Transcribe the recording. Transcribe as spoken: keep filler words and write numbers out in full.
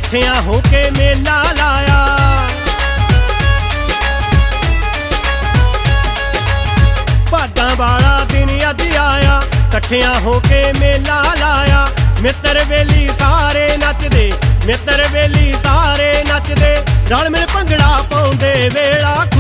ਇਕੱਠਿਆਂ ਹੋ ਕੇ ਮੇਲਾ ਲਾਇਆ। ਭਾਗਾਂ ਵਾਲਾ ਦਿਨ ਅੱਜ ਆਇਆ, ਇਕੱਠਿਆਂ ਹੋ ਕੇ ਮੇਲਾ ਲਾਇਆ। ਮਿੱਤਰ ਵੇਲੀ ਸਾਰੇ ਨੱਚਦੇ, ਮਿੱਤਰ ਵੇਲੀ ਸਾਰੇ ਨੱਚਦੇ, ਰਲ ਮਿਲ ਭੰਗੜਾ ਪਾਉਂਦੇ ਵੇਲਾ